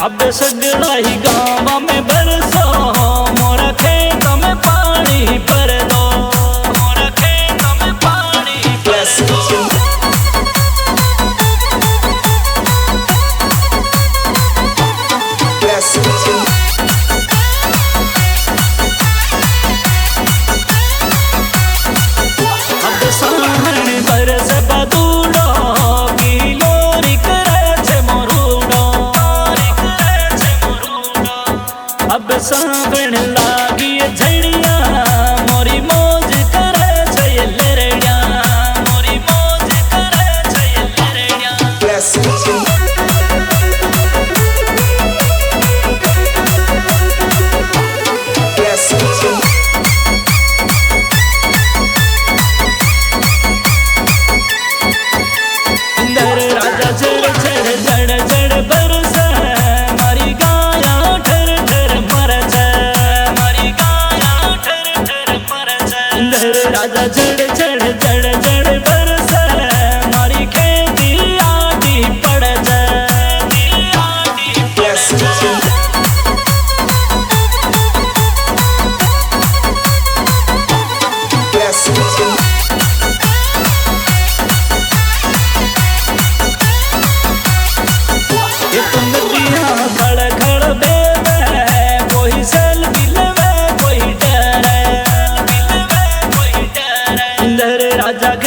अब सगड़ा ही गाँव में बरसो मोरा खेत में पानी भर दो, मोरा खेत में पानी भर दो। अब सावन बरस बदूड़ो की लोरी करे छे मोरूड़ो, अब सावन लागी झड़िया मोरी मौज करे छे लरड़िया, मोरी मौज करे छे लरड़िया। राजा चढ़ चढ़ जड़ जड़ बरस मारी गाया ठर ठर मरच, मारी गाया ठर ठर मरच। राजा चढ़ चढ़ जड़ जड़ बरस मारी खेती आटी पड़च, आटी पड़च। खड़ खड़ बेवे कोई सल बिलवे कोई डरे, कोई डरे। राजा